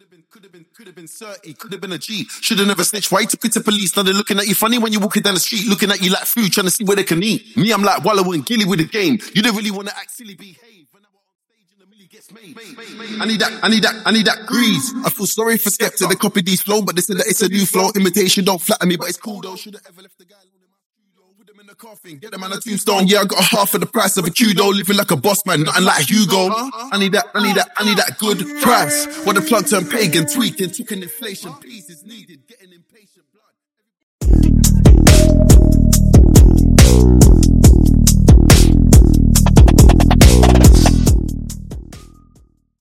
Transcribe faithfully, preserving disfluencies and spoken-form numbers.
have been, could have been, could have been thirty, could have been a G. Should have never snitched. Why you took it to police? Now they're looking at you funny when you're walking down the street, looking at you like food, trying to see where they can eat. Me, I'm like Wallow and Gilly with the game. You don't really want to act silly, behave. When I'm on stage and the milli gets made. I need that, I need that, I need that grease. I feel sorry for Skepta. They copied these flow, but they said that it's a new flow. Imitation don't flatter me, but it's cool though. Should have ever left the guy with them in the coffin. Get them on a tombstone. Yeah, I got half of the price of a Kudo. Living like a boss man, nothing like Hugo. I need that, I need that, I need that good price. When the plug turned pagan, tweaking, took an inflation. Peace is needed, getting impatient blood.